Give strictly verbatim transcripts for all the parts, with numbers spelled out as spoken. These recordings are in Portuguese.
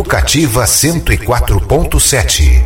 Educativa cento e quatro ponto sete.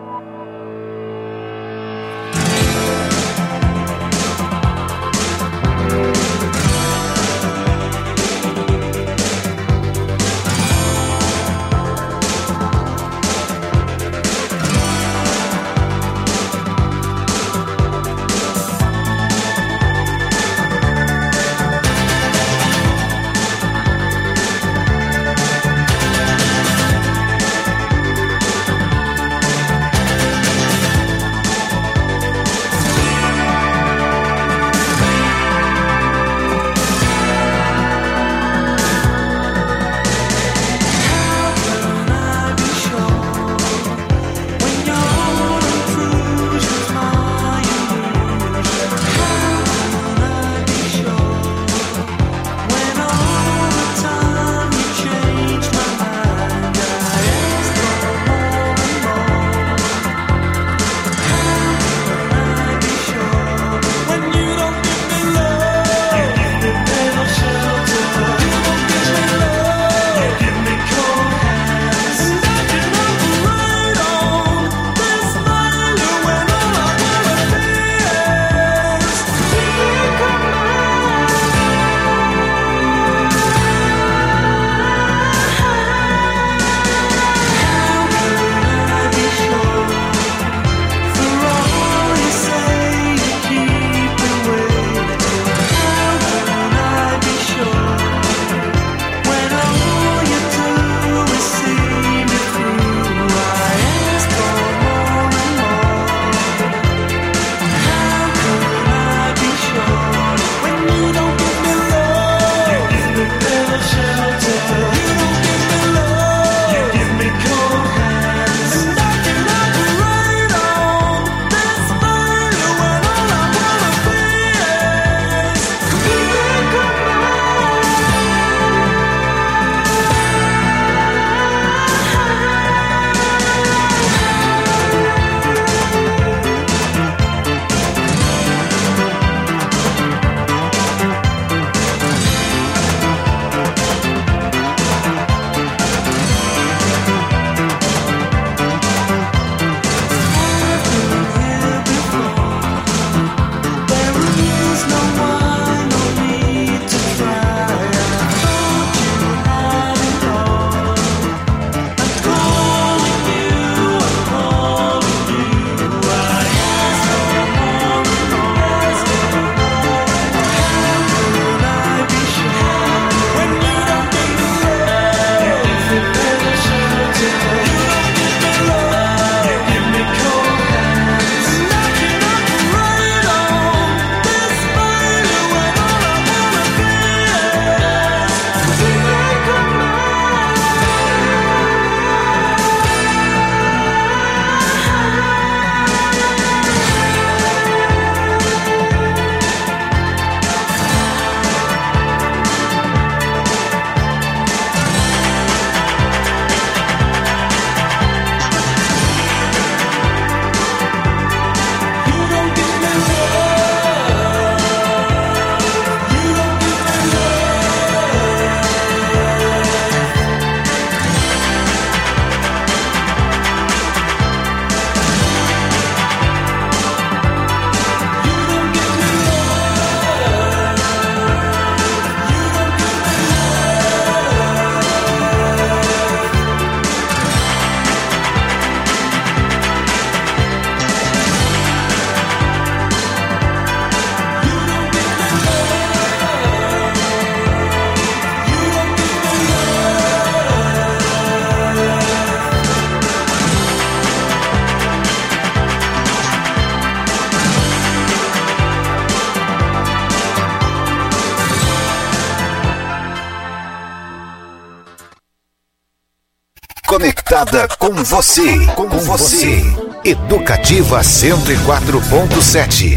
Conectada com você, com você. Educativa cento e quatro ponto sete.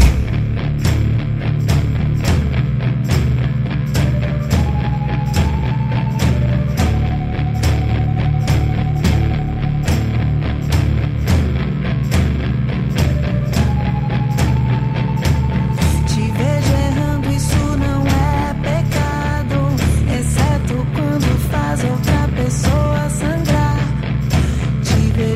Exceto quando faz outra pessoa sangrar.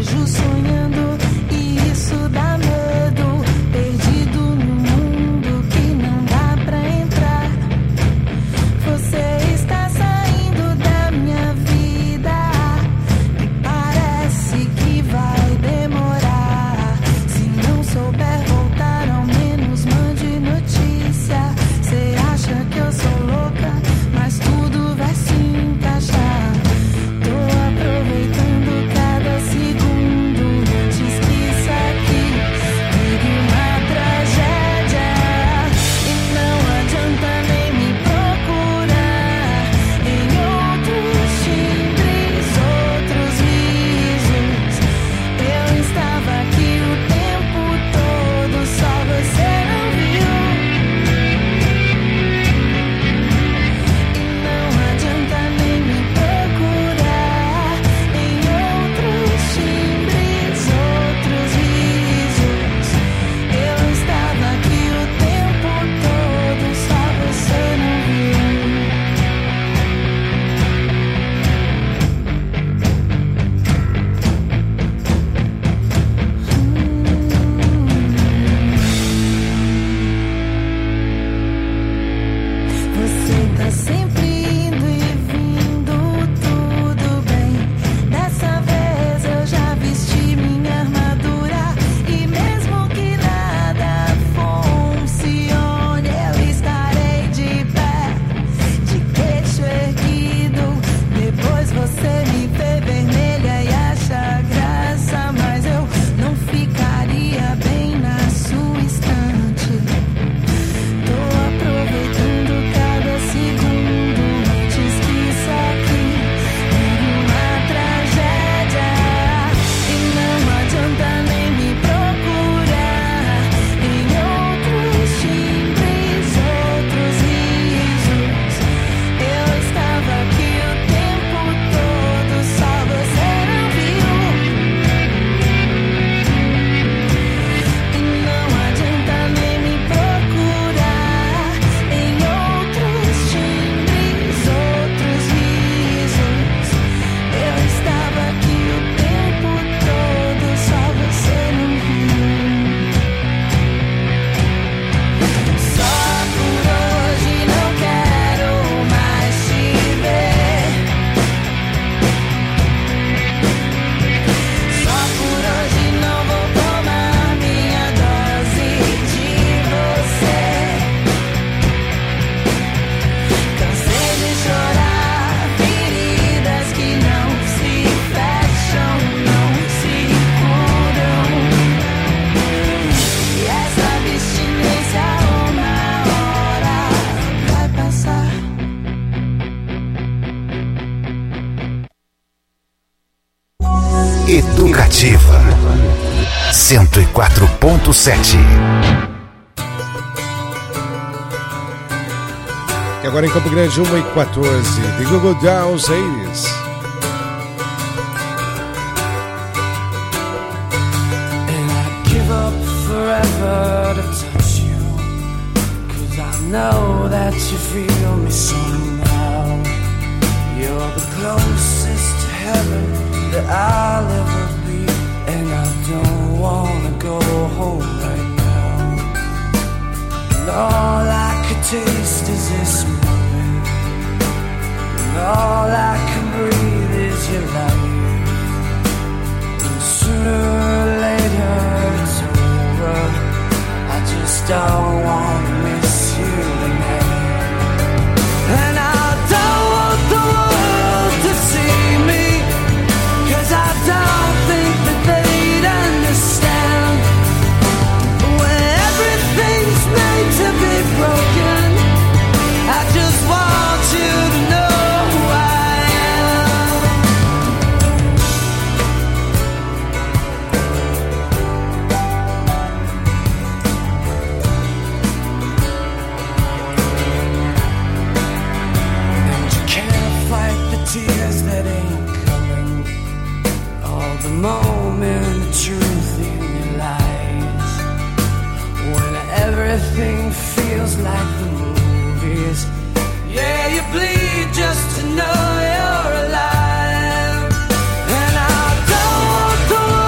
vejo sonhando e isso dá medo. Perdido no mundo que não dá pra entrar. Você está saindo da minha vida e parece que vai demorar. Se não souber voltar, ao menos mande notícia. Cê acha que eu sou louca, mas tudo vai se encaixar. Tô aproveitando cada segundo. Te esqueça aqui, vive uma tragédia. E não adianta nem me procurar em outros timbres, outros risos. Eu estava aqui o tempo todo, só você não viu. E não adianta nem me procurar em outros timbres, outros risos. Eu estava aqui o tempo todo, só você não viu. Você tá sempre indo e vindo, tudo bem. Dessa vez eu já vesti minha armadura. E mesmo que nada funcione, eu estarei de pé, de queixo erguido. Depois você me vê vermelha e acha graça, mas eu não ficaria bem na sua estante. Tô aproveitando cada segundo. Te esqueça aqui, vive uma tragédia. E não adianta nem me procurar em outros timbres, outros risos. Eu estava aqui o tempo todo, só você não viu. E não adianta nem me procurar em outros timbres, outros risos. Eu estava aqui o tempo todo, só você não viu. Só por hoje não quero mais te ver. Só por hoje não vou tomar minha dose de você. Cansei de chorar feridas que não se fecham, não se curam. E essa abstinência uma hora vai passar. Educativa cento e quatro ponto sete. E agora em Campo Grande, uma e quatorze. The Google Dolls eighties. And I'd give up forever to touch you, 'cause I know that you feel me somehow. You're the closest to heaven that I'll ever be, and I don't wanna go home right now. And all I could taste is this moment, and all I can breathe is your light. And sooner or later it's over, I just don't wanna miss you tonight. And I don't want the world to see me, 'cause I don't think that they'd understand. When everything's made to be broken, I just want you to know who I am. And you can't fight the tears that ain't coming, all the moment of truth in your lies. When everything feels like the movies, yeah, you bleed just to know you're alive. And I don't want the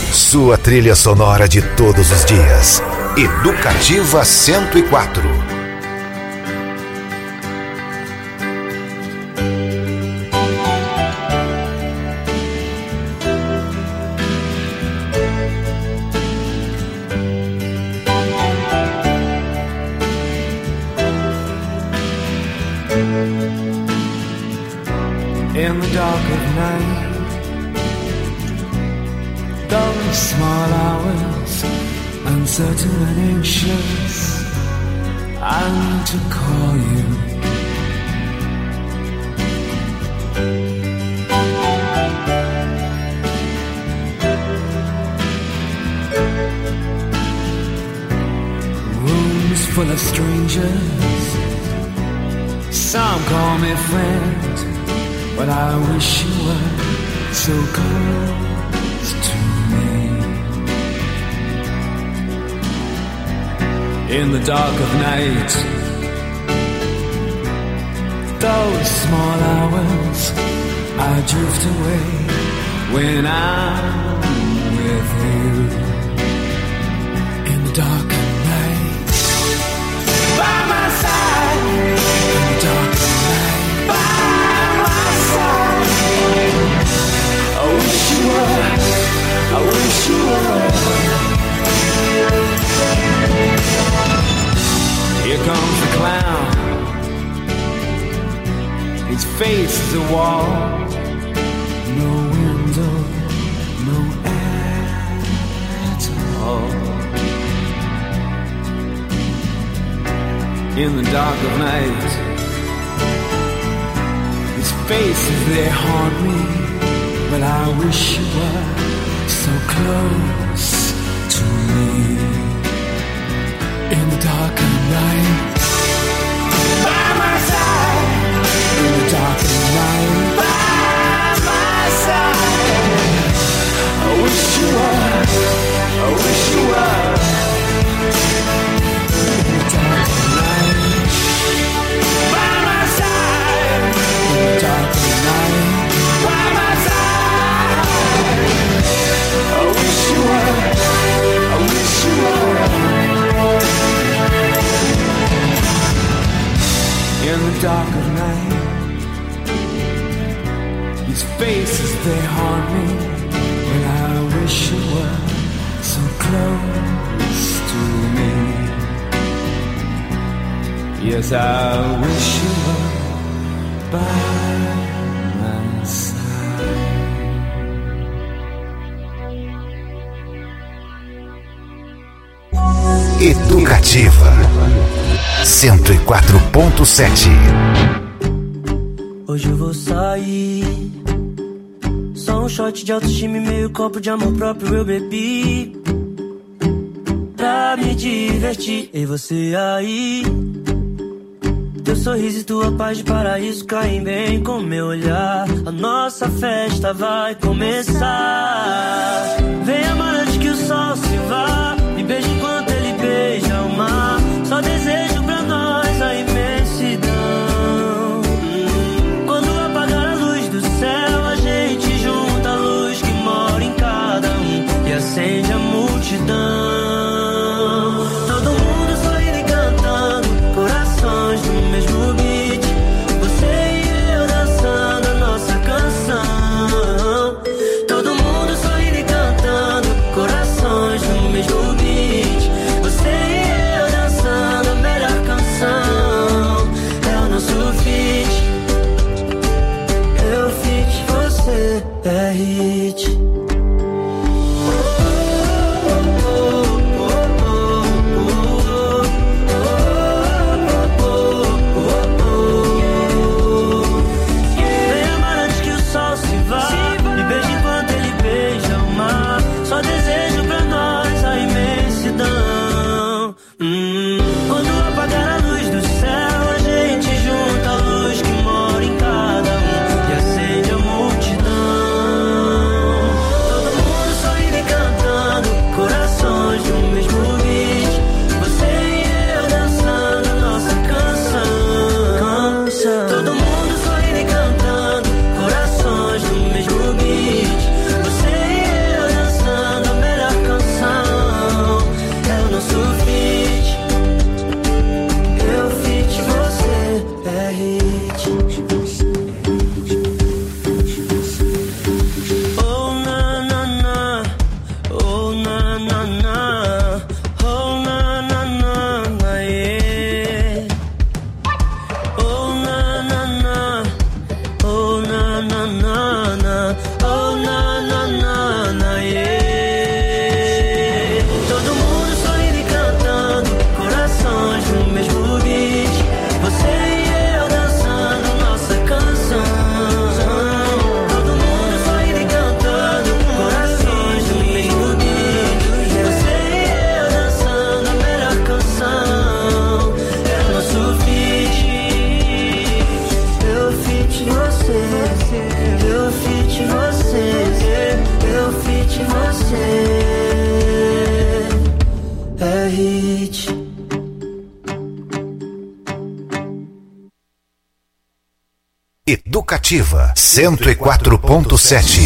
Sua trilha sonora de todos os dias. Educativa cento e quatro. In the dark of night, those small hours, uncertain and anxious, I need to call you. Rooms full of strangers, some call me friend, but I wish you were so close to me. In the dark of night, those small hours, I drift away when I'm with you. In the dark of night, by my side. In the dark of night, by my side. I wish you were, I wish you were. Here comes the clown. His face is a wall. No window, no air at all. In the dark of night, his faces, they haunt me, but I wish you were so close to me. In the dark of night, by my side. In the dark of night, by my side. I wish you were, I wish you were. In the dark of night, by my side. In the dark of night, by my side. I wish you were, I wish you were. In the dark of night, his faces, they haunt me, but I wish you were so close to me. Yes, I wish you were by my side. Educativa cento e quatro ponto sete. Hoje eu vou sair, só um shot de autoestima e meio copo de amor próprio eu bebi, pra me divertir. E você aí, teu sorriso e tua paz de paraíso caem bem com meu olhar. A nossa festa vai começar. Vem amar antes que o sol se vá, me beija enquanto ele beija o mar. Só desejo pra nós a imensidão. Quando apagar a luz do céu, a gente junta a luz que mora em cada um e acende a multidão. Todo mundo sorrindo e cantando, corações no mesmo beat. Você e eu dançando a nossa canção. Todo mundo sorrindo e cantando, corações no mesmo beat. Você e eu dançando a melhor canção. É o nosso feat. Eu feat, você é hit. Educativa cento e quatro ponto sete.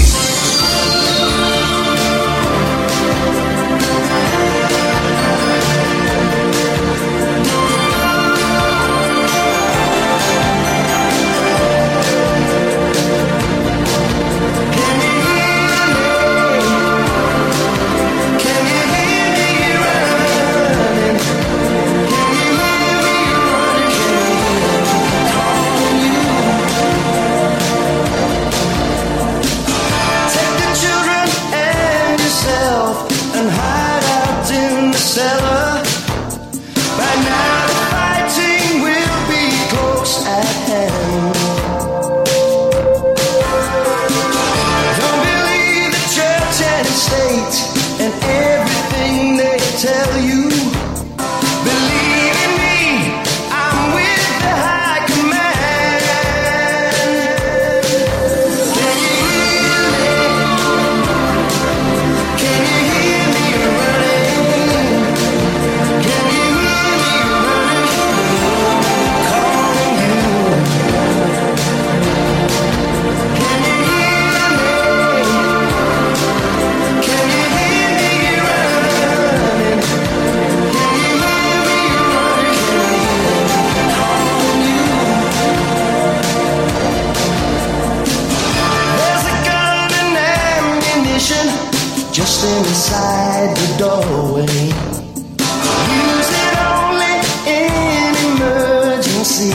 Just inside the doorway, use it only in emergency.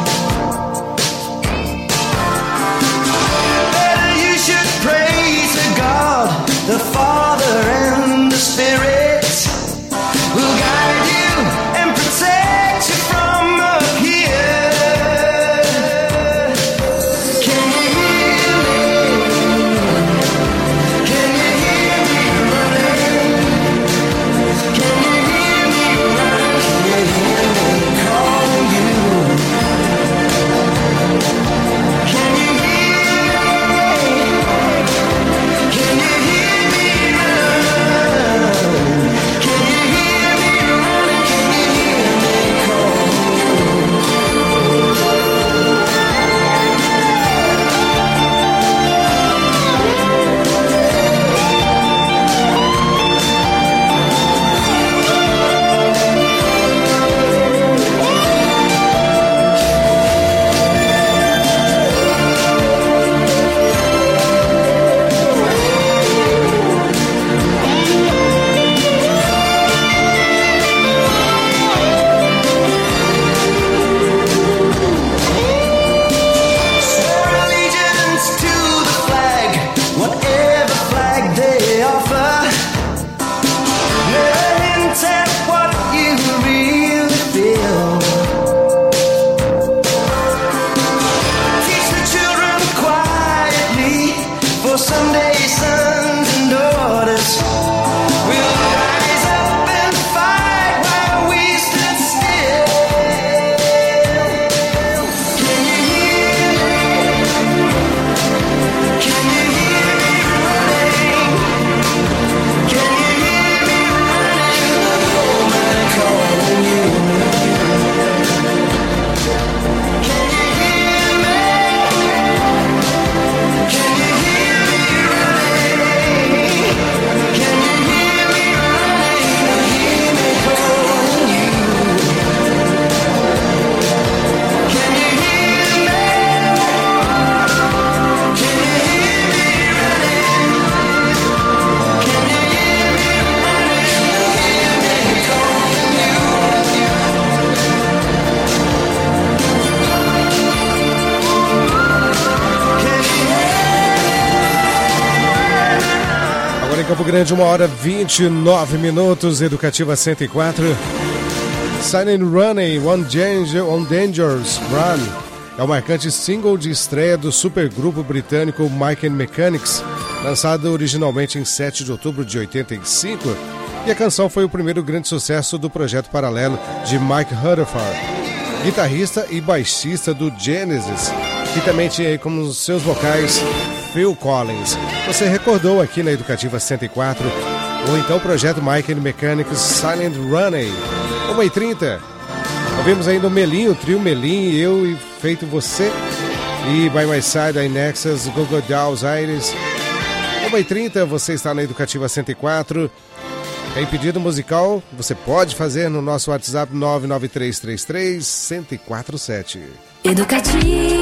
Better you should pray to God, the Father and the Spirit will guide you and protect you from up here. Can you hear me? Can you hear me running? Can you hear me running? Can you hear me calling you? Can you hear me? Can you hear me running? Can you hear me running? Can you hear me calling you? Swear allegiance to the flag, whatever flag they offer. Never hint at what you really feel. Teach the children quietly, for someday sons and daughters will rise up and fight while we stand still. Can you hear me? Can you hear me running? Can you hear me running? Oh, man, calling you. Can you hear me? Can you hear me running? Can you hear me running? Can you hear me calling you? Can you hear me? Can you hear me running? Can you hear me running? Can you hear me calling you? Agora em Campo Grande, uma hora vinte e nove minutos, Educativa cento e quatro. Silent Running, One Danger, One Dangerous Run é o marcante single de estreia do supergrupo britânico Mike and Mechanics, lançado originalmente em sete de outubro de oitenta e cinco, e a canção foi o primeiro grande sucesso do projeto paralelo de Mike Rutherford, guitarrista e baixista do Genesis, que também tinha aí como seus vocais Phil Collins. Você recordou aqui na Educativa cento e quatro, ou então o projeto Mike and Mechanics Silent Running. uma e trinta. Ouvimos ainda o Melim, o trio Melim, eu e Feito Você. E By My Side, a Nexus, Google Dolls, Aires. uma e trinta, você está na Educativa cento e quatro. Tem pedido musical? Você pode fazer no nosso WhatsApp nove nove três três três, um zero quatro sete. Educativa,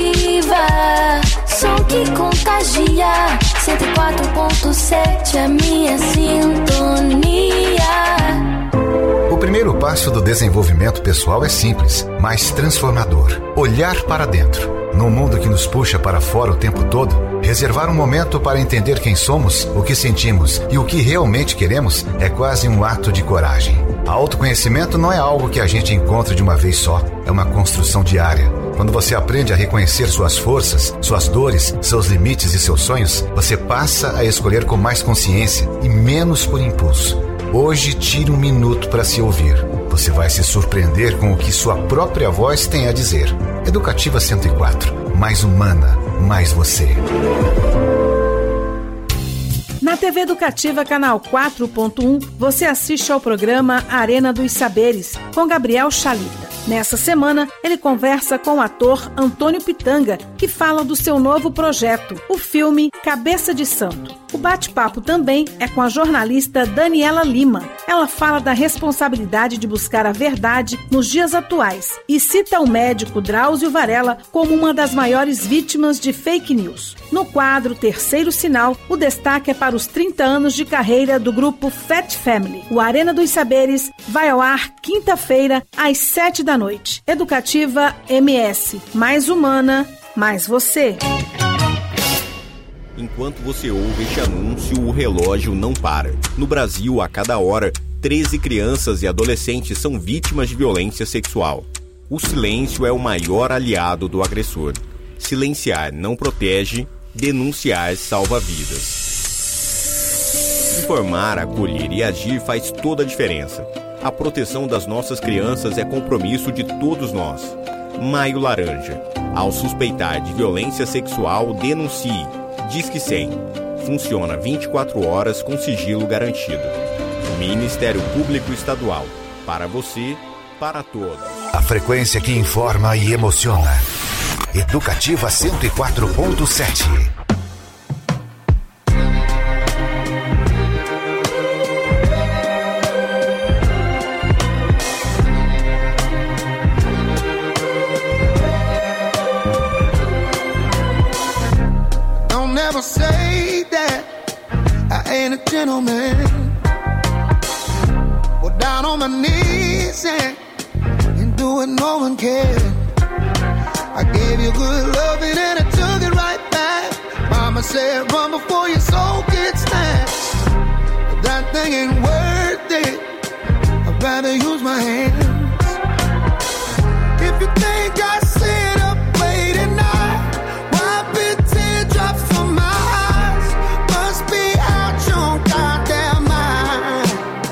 som que contagia, cento e quatro ponto sete, a minha sintonia. O primeiro passo do desenvolvimento pessoal é simples, mas transformador. Olhar para dentro. Num mundo que nos puxa para fora o tempo todo, reservar um momento para entender quem somos, o que sentimos e o que realmente queremos é quase um ato de coragem. Autoconhecimento não é algo que a gente encontra de uma vez só, é uma construção diária. Quando você aprende a reconhecer suas forças, suas dores, seus limites e seus sonhos, você passa a escolher com mais consciência e menos por impulso. Hoje, tire um minuto para se ouvir. Você vai se surpreender com o que sua própria voz tem a dizer. Educativa cento e quatro. Mais humana, mais você. Na T V Educativa Canal quatro ponto um, você assiste ao programa Arena dos Saberes, com Gabriel Chalita. Nessa semana, ele conversa com o ator Antônio Pitanga, que fala do seu novo projeto, o filme Cabeça de Santo. O bate-papo também é com a jornalista Daniela Lima. Ela fala da responsabilidade de buscar a verdade nos dias atuais e cita o médico Drauzio Varela como uma das maiores vítimas de fake news. No quadro Terceiro Sinal, o destaque é para os trinta anos de carreira do grupo Fat Family. O Arena dos Saberes vai ao ar quinta-feira, às sete da noite. Educativa M S. Mais humana, mais você. Enquanto você ouve este anúncio, o relógio não para. No Brasil, a cada hora, treze crianças e adolescentes são vítimas de violência sexual. O silêncio é o maior aliado do agressor. Silenciar não protege, denunciar salva vidas. Informar, acolher e agir faz toda a diferença. A proteção das nossas crianças é compromisso de todos nós. Maio Laranja. Ao suspeitar de violência sexual, denuncie. Disque cem. Funciona vinte e quatro horas com sigilo garantido. Ministério Público Estadual. Para você, para todos. A frequência que informa e emociona. Educativa cento e quatro ponto sete. Say that I ain't a gentleman. Well, down on my knees and, and do what no one can. I gave you good loving and I took it right back. Mama said run before your soul gets snatched. But that thing ain't worth it. I'd rather use my hands. If you think I sit up late at night, wiping teardrops from my be out your goddamn mind.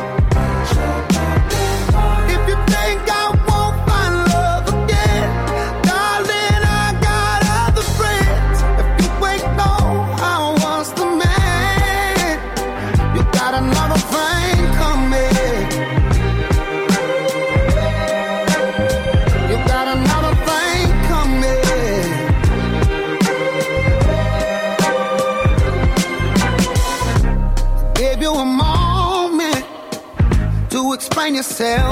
If you think I won't find love again, darling, I got other friends. If you ain't know I was the man, you got another thing coming. You got another thing coming. Gave you a moment to explain yourself,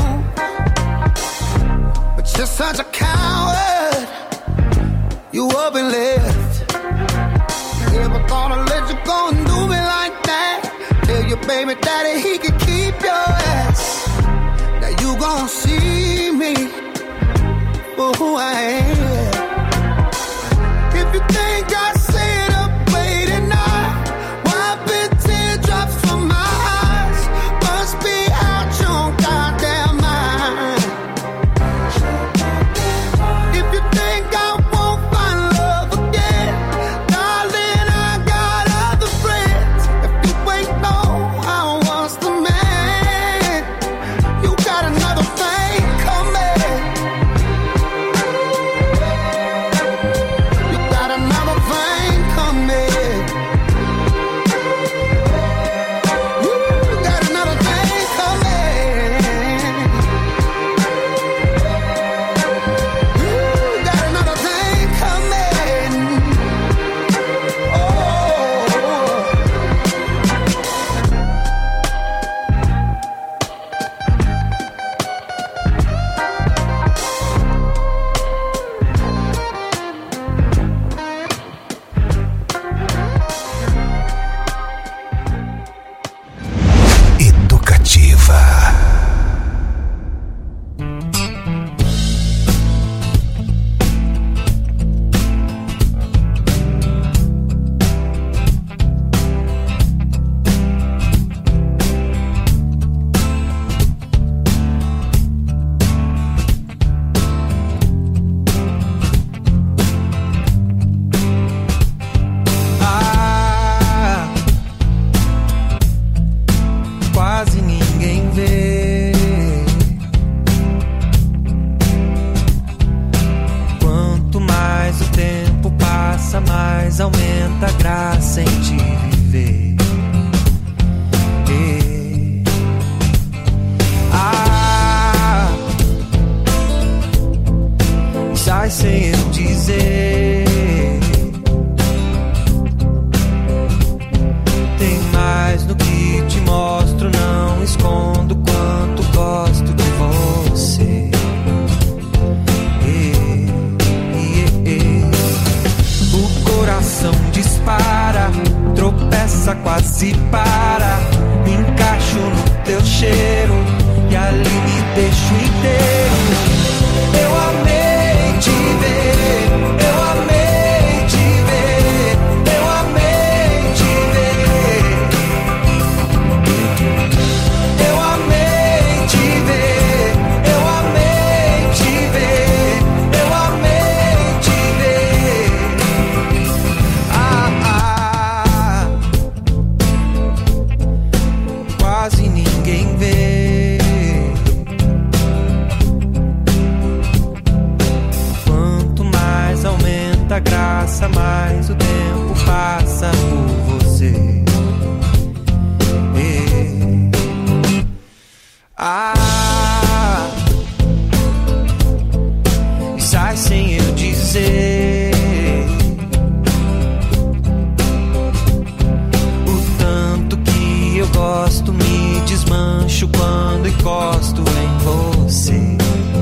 but you're such a coward. You up and left. Never thought I'd let you go and do me like that. Tell your baby daddy he could keep your ass. Now you gon' see me for who I am. If you think I sit up late at night, wiping teardrops from my eyes, must be out your goddamn mind. If you think I won't find love again, darling, I got other friends. If you ain't know I was the man, you got another thing coming. You got another thing. gosto, me desmancho quando encosto em você.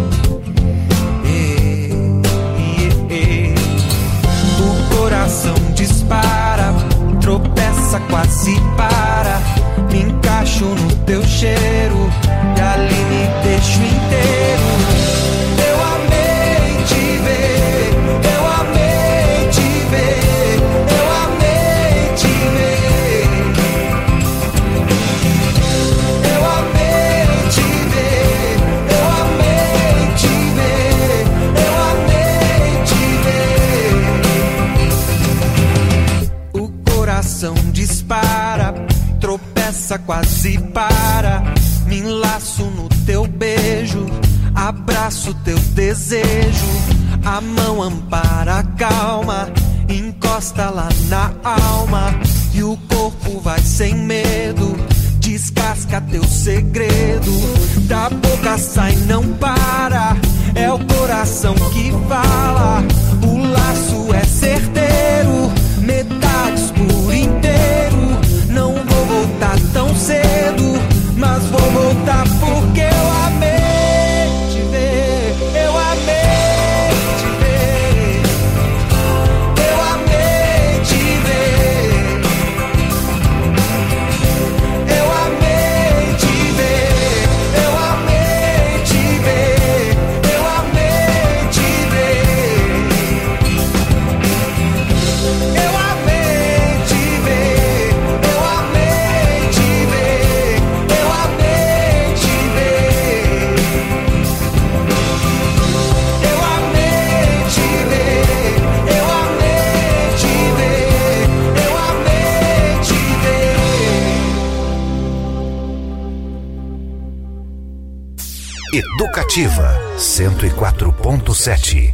E, e, e. O coração dispara, tropeça, quase para. Me encaixo no teu cheiro e ali me deixo inteiro. Eu amei te ver, eu amei te ver, eu amei te ver. Eu amei te ver, eu amei te ver, eu amei te ver. O coração dispara, tropeça, quase para. Me enlaço no teu beijo, abraço teu desejo. A mão ampara a calma, encosta lá na alma. E o corpo vai sem medo, descasca teu segredo. Da boca sai, não para, é o coração que fala. O laço é certeiro, metades por inteiro. Não vou voltar tão cedo, mas vou voltar porque eu amei te ver. Eu amei te ver. Eu amei te ver. Eu amei te ver. Eu amei te ver. Eu amei te ver. Eu amei te ver. Eu amei te ver. Eu amei te ver. Eu amei te ver. Eu amei te ver. Eu amei te ver. Educativa cento e quatro ponto sete.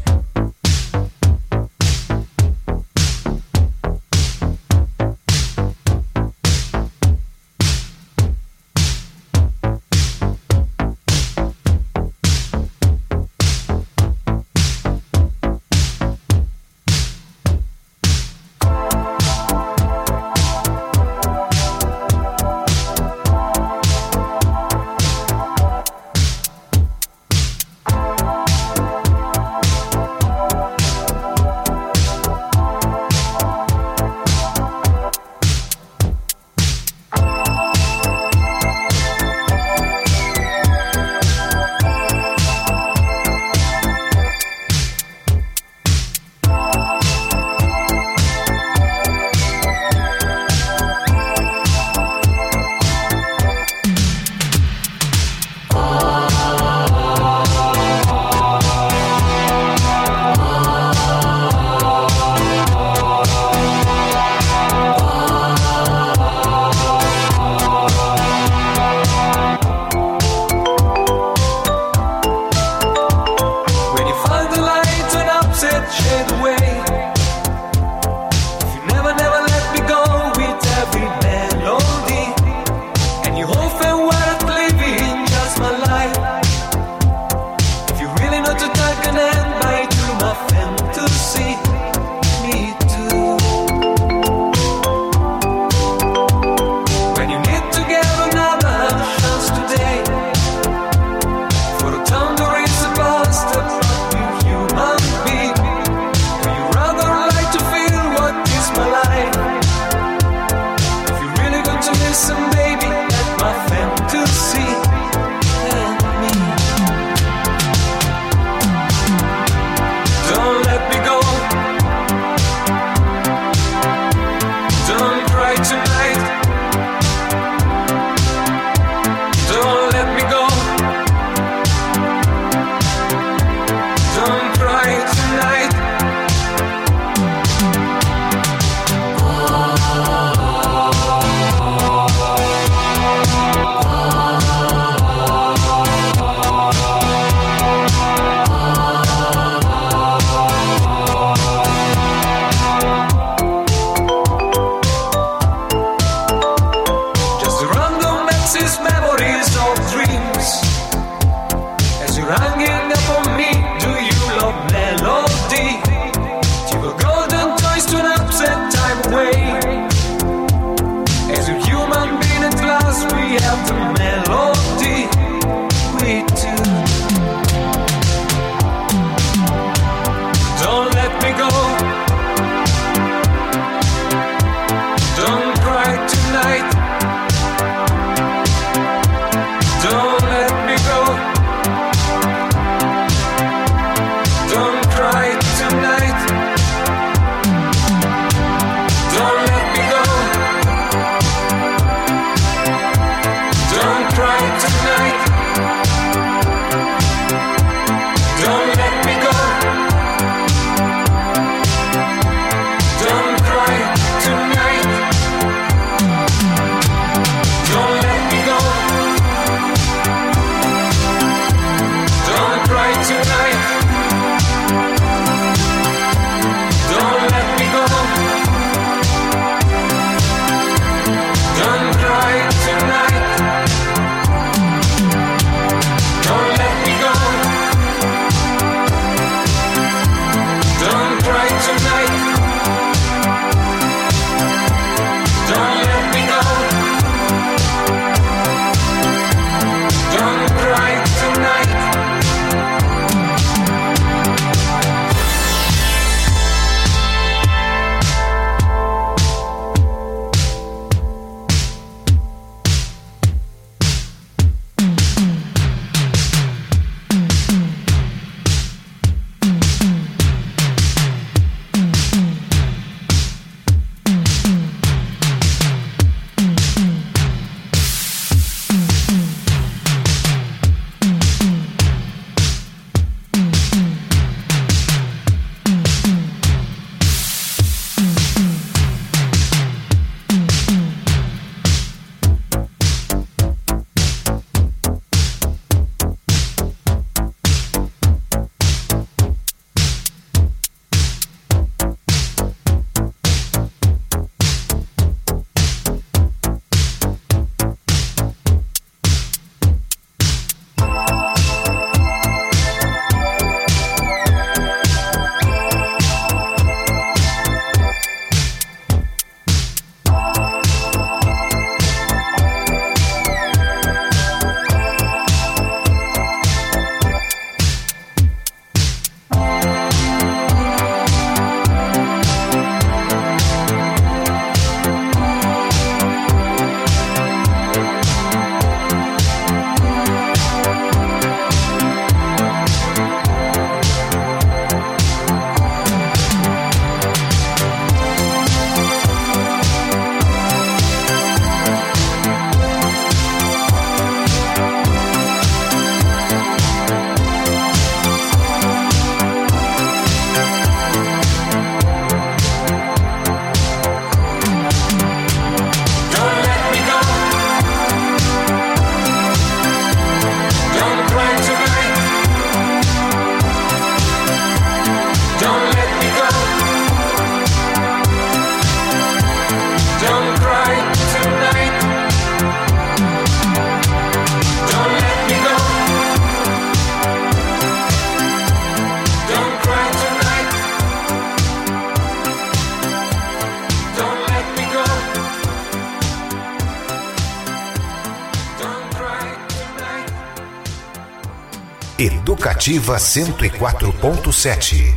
Educativa cento e quatro ponto sete.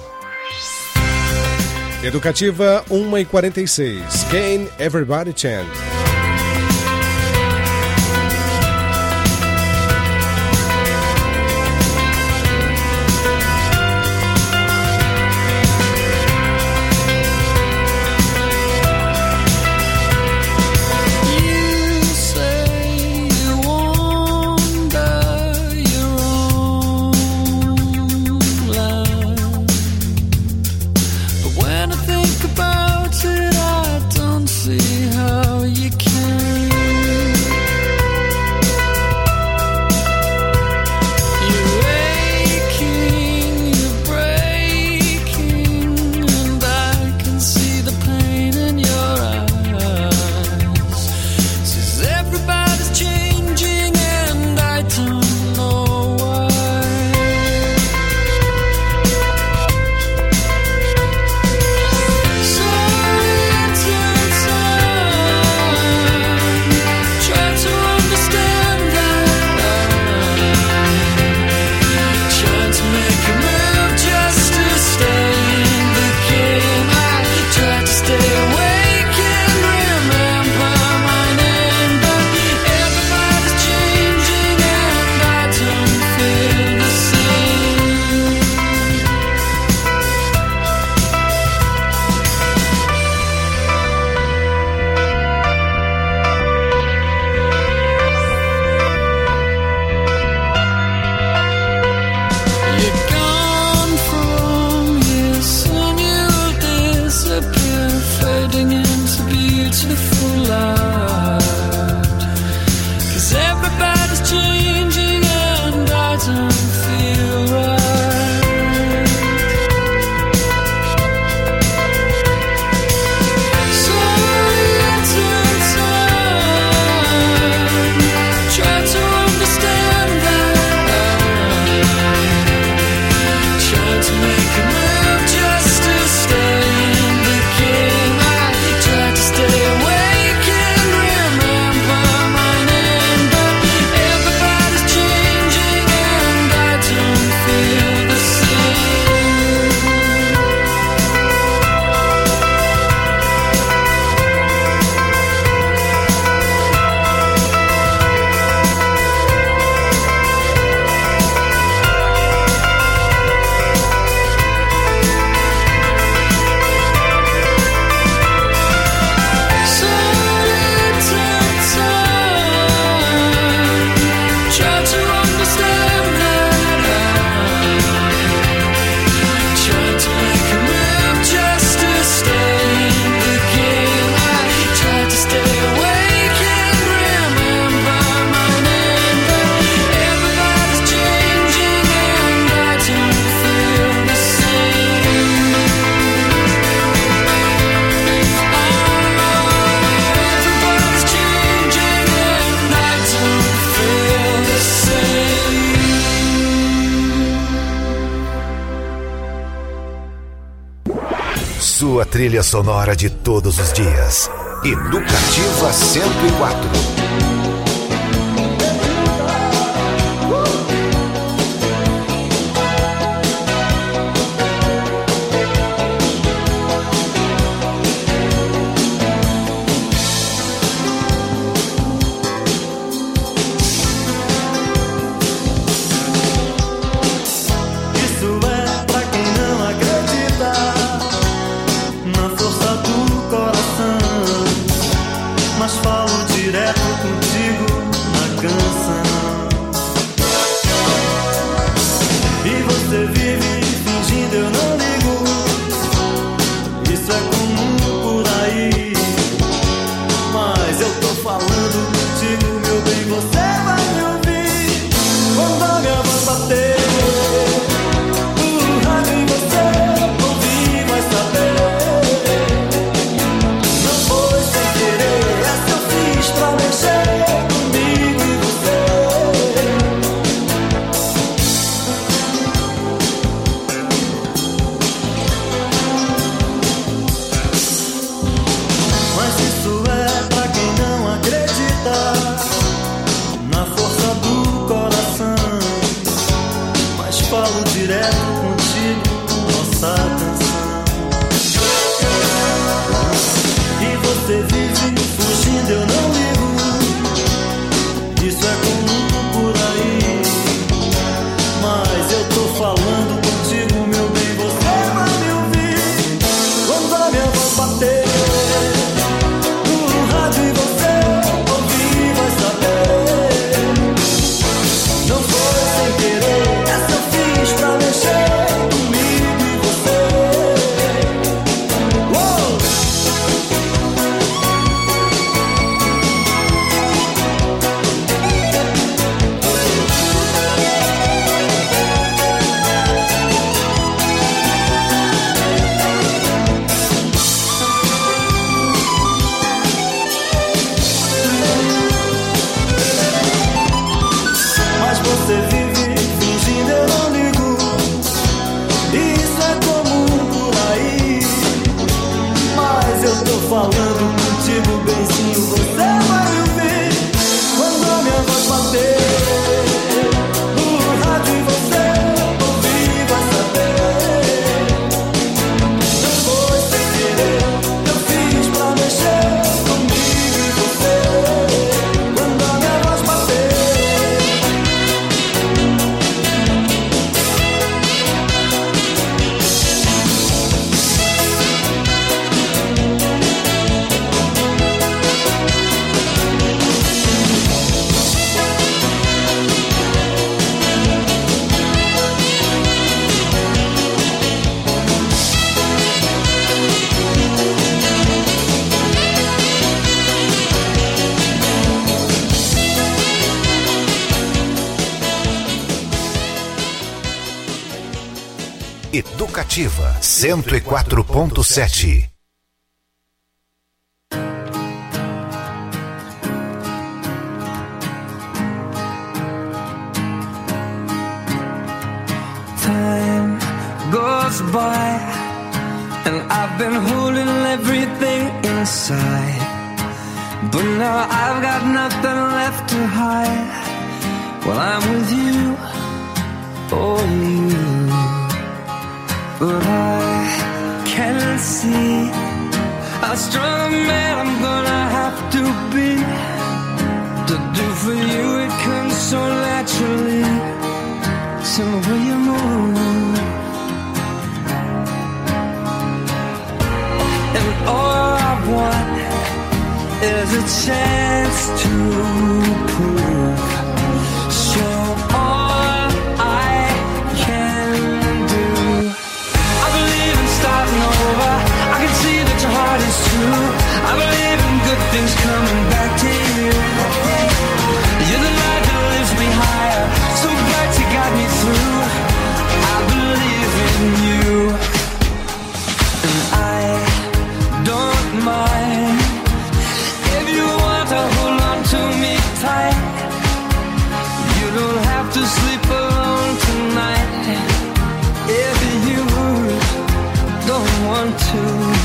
Educativa uma e quarenta e seis. Can Everybody Chant. Sua trilha sonora de todos os dias. Educativa cento e quatro. Mas falo direto Educativa cento e quatro ponto sete. Time goes by and I've been holding everything inside, but now I've got nothing left to hide. Well, I'm with you, oh you, but I can't see how strong a man I'm gonna have to be to do for you. It comes so naturally, so the way you move, and all I want is a chance to prove. So all I can do, I believe in starting over. I can see that your heart is true. I believe in good things coming back to you. You're the light that lifts me higher, so bright you got me through. I believe in you, and I don't mind if you want to hold on to me tight. You don't have to sleep alone tonight if you don't want to.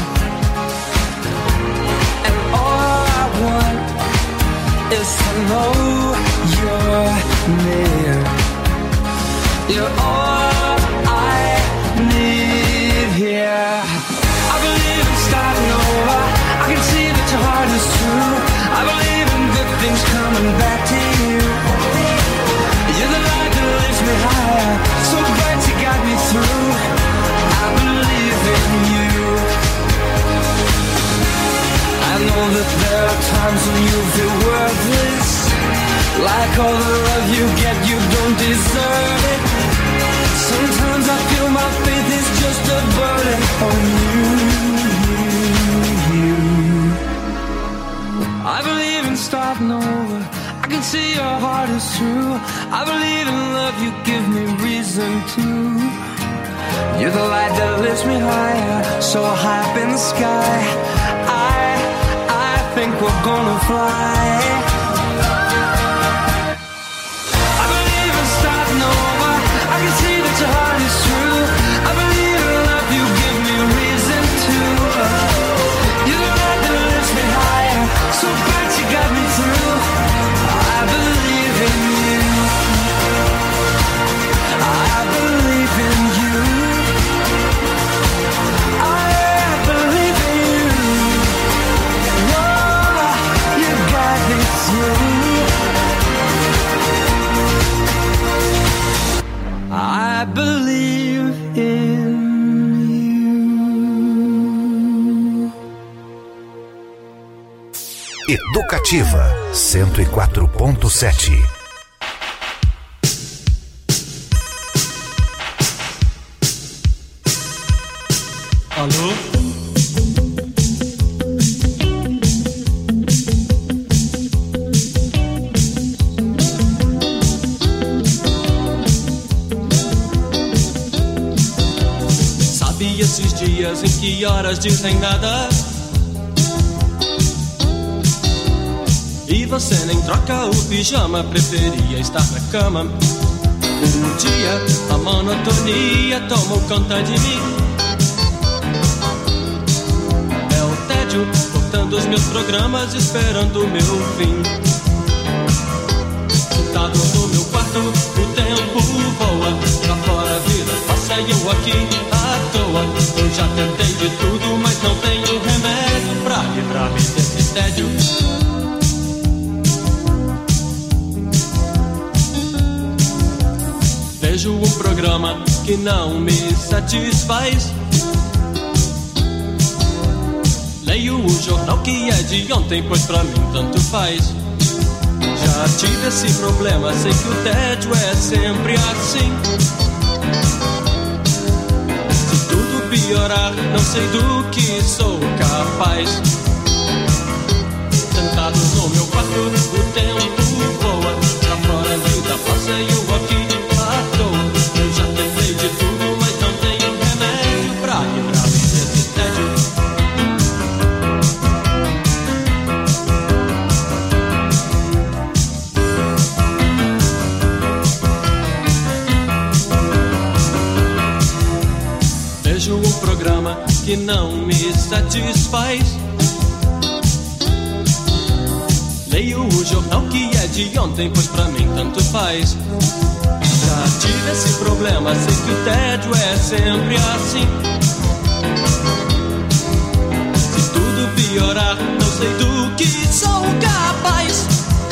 And all I want is to know you're near. You're all I need here. I believe in starting over. I can see that your heart is true. I believe in good things coming back to you. You're the light that lifts me higher, so bright you got me through. I believe in you. I know that there are times when you feel worthless, like all the love you get you don't deserve it. Sometimes I feel my faith is just a burden on you, you, you. I believe in starting over. I can see your heart is true. I believe in love, you give me reason to. You're the light that lifts me higher, so high up in the sky. I, I think we're gonna fly. I believe in starting over. I can see that your heart is true. I believe in love, you give me reason to. You're the light that lifts me higher, so bright you got me through. I believe in you. I believe in you. I believe in you. Oh, you got me through. I believe in you. Educativa cento e quatro ponto sete. Alô? Sabe esses dias em que horas dizem nada? E você nem troca o pijama, preferia estar na cama. Um dia a monotonia tomou conta de mim. É o tédio cortando os meus programas, esperando o meu fim. Sentado no meu quarto, o tempo voa. Lá fora a vida passa e eu aqui à toa. Eu já tentei de tudo, mas não tenho remédio pra livrar-me desse tédio. Vejo um programa que não me satisfaz. Leio o jornal que é de ontem, pois pra mim tanto faz. Já tive esse problema, sei que o tédio é sempre assim. Se tudo piorar, não sei do que sou capaz. Sentado no meu quarto, o tempo voa. Lá fora a vida passa e eu aqui à toa. Eu já tentei de tudo, mas não tenho que não me satisfaz. Leio o jornal que é de ontem, pois pra mim tanto faz. Já tive esse problema, sei que o tédio é sempre assim. Se tudo piorar, não sei do que sou capaz.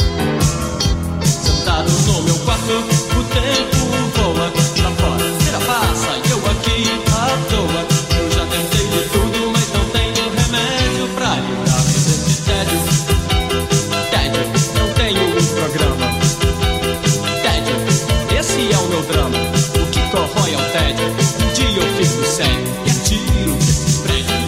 Sentado no meu quarto, o tempo voa. Lá fora, feira passa e eu aqui à toa. Eu já tentei de tudo, mas não tenho remédio pra livrar-me desse tédio. Tédio, não tenho um programa. Tédio, esse é o meu drama. O que corrói é o tédio. Um dia eu fico sério e atiro desses prédios.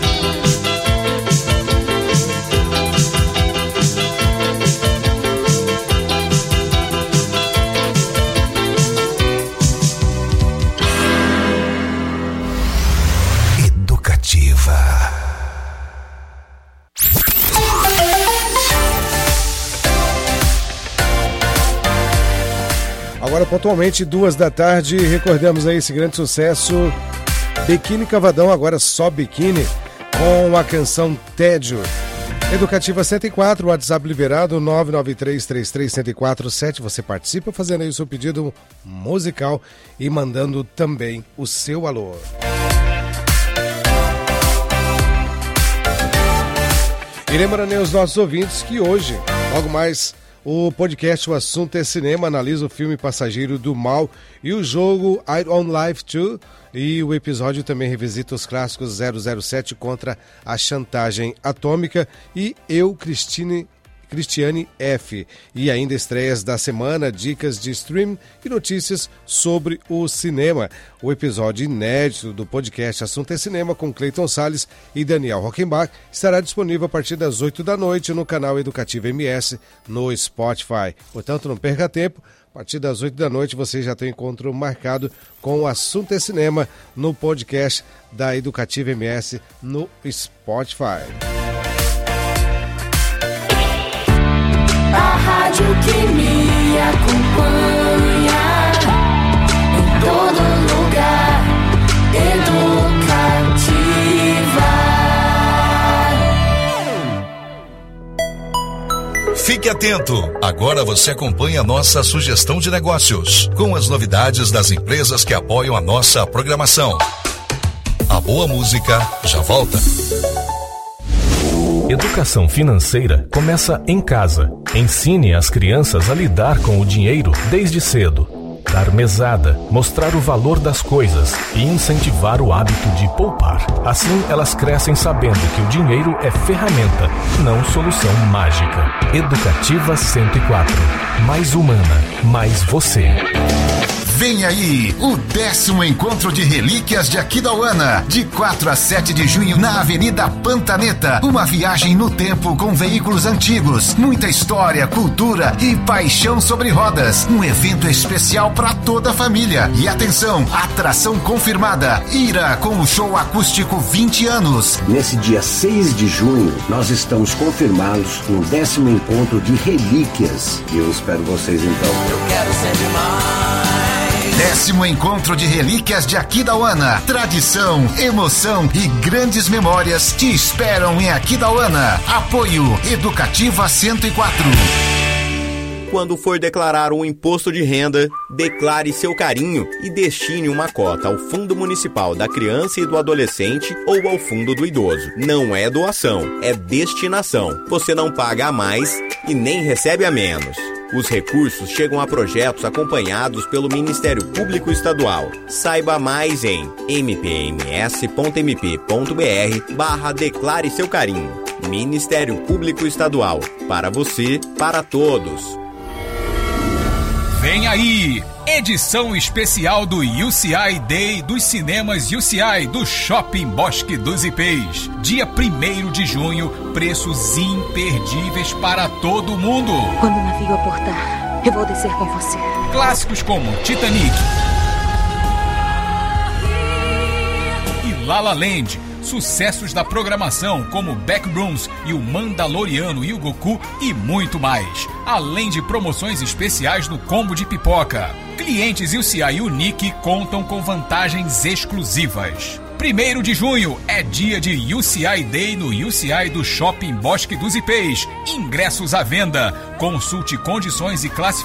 Agora, pontualmente, duas da tarde, recordamos aí esse grande sucesso, Biquíni Cavadão, agora só Biquíni, com a canção Tédio. Educativa cento e quatro, WhatsApp liberado, nove nove três três três um zero quatro sete. Você participa fazendo aí o seu pedido musical e mandando também o seu alô. E lembrando aí os nossos ouvintes que hoje, logo mais, o podcast O Assunto é Cinema analisa o filme Passageiro do Mal e o jogo Iron On Life dois, e o episódio também revisita os clássicos zero zero sete contra a Chantagem Atômica e Eu, Cristine, Cristiane F. E ainda estreias da semana, dicas de stream e notícias sobre o cinema. O episódio inédito do podcast Assunto é Cinema com Cleiton Salles e Daniel Rockenbach estará disponível a partir das oito da noite no canal Educativo M S no Spotify. Portanto, não perca tempo. A partir das oito da noite você já tem um encontro marcado com o Assunto é Cinema no podcast da Educativa M S no Spotify. A rádio que me acompanha em todo lugar, Educativa. Fique atento, agora você acompanha a nossa sugestão de negócios, com as novidades das empresas que apoiam a nossa programação. A boa música já volta. Educação financeira começa em casa. Ensine as crianças a lidar com o dinheiro desde cedo. Dar mesada, mostrar o valor das coisas e incentivar o hábito de poupar. Assim, elas crescem sabendo que o dinheiro é ferramenta, não solução mágica. Educativa cento e quatro. Mais humana, mais você. Vem aí o décimo encontro de relíquias de Aquidauana, de quatro a sete de junho na Avenida Pantaneta. Uma viagem no tempo com veículos antigos, muita história, cultura e paixão sobre rodas. Um evento especial para toda a família. E atenção, atração confirmada, Ira com o show acústico vinte anos. Nesse dia seis de junho, nós estamos confirmados no décimo encontro de relíquias. E eu espero vocês então. Eu quero ser demais. Décimo encontro de relíquias de Aquidauana. Tradição, emoção e grandes memórias te esperam em Aquidauana. Apoio Educativa cento e quatro. Quando for declarar um imposto de renda, declare seu carinho e destine uma cota ao Fundo Municipal da Criança e do Adolescente ou ao Fundo do Idoso. Não é doação, é destinação. Você não paga a mais e nem recebe a menos. Os recursos chegam a projetos acompanhados pelo Ministério Público Estadual. Saiba mais em mpms.mp.br barra Declare Seu Carinho. Ministério Público Estadual. Para você, para todos. Vem aí! Edição especial do U C I Day dos cinemas U C I do Shopping Bosque dos Ipês. Dia primeiro de junho, preços imperdíveis para todo mundo. Quando o navio aportar, eu vou descer com você. Clássicos como Titanic e La La Land. Sucessos da programação como Backrooms e o Mandaloriano e o Goku e muito mais. Além de promoções especiais no combo de pipoca. Clientes U C I Unique contam com vantagens exclusivas. primeiro de junho é dia de U C I Day no U C I do Shopping Bosque dos Ipês. Ingressos à venda. Consulte condições e classificações